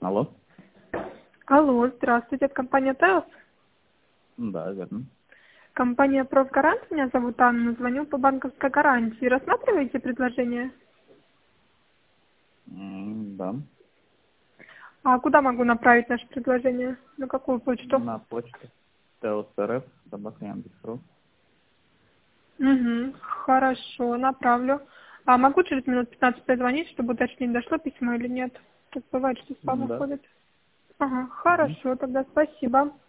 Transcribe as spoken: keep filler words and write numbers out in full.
Алло. Алло, здравствуйте, это компания Теос. Да, верно. Компания Профгарант, меня зовут Анна, звоню по банковской гарантии. Рассматриваете предложение? М, Да. А куда могу направить наше предложение? На какую почту? На почту. ТОСРФ, собака Яндекс.ру. Угу, хорошо, направлю. А могу через минут пятнадцать позвонить, чтобы уточнить, дошло письмо или нет? Так бывает, что спам Да. уходит. Ага, Мгм. хорошо, тогда спасибо.